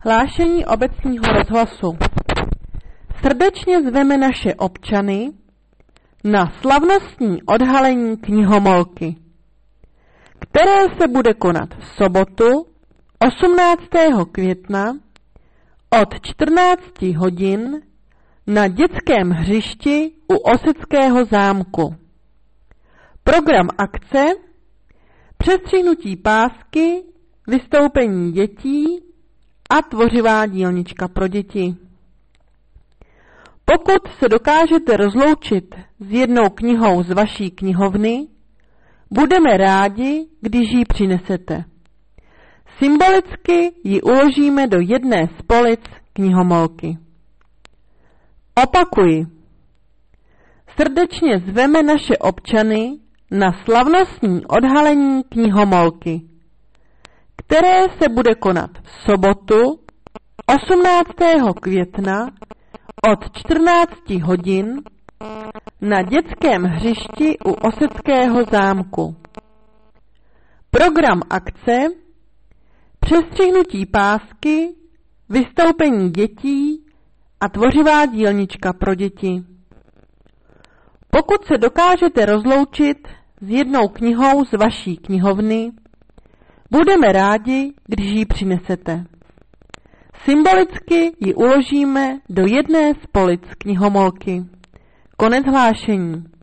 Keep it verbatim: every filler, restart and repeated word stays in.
Hlášení obecního rozhlasu. Srdečně zveme naše občany na slavnostní odhalení knihomolky, které se bude konat v sobotu osmnáctého května od čtrnácti hodin na dětském hřišti u Oseckého zámku. Program akce: přestřihnutí pásky, vystoupení dětí a tvořivá dílnička pro děti. Pokud se dokážete rozloučit s jednou knihou z vaší knihovny, budeme rádi, když ji přinesete. Symbolicky ji uložíme do jedné z polic knihomolky. Opakuji. Srdečně zveme naše občany na slavnostní odhalení knihomolky, které se bude konat v sobotu osmnáctého května od čtrnácti hodin na dětském hřišti u Oseckého zámku. Program akce: přestřihnutí pásky, vystoupení dětí a tvořivá dílnička pro děti. Pokud se dokážete rozloučit s jednou knihou z vaší knihovny, budeme rádi, když ji přinesete. Symbolicky ji uložíme do jedné z polic knihomolky. Konec hlášení.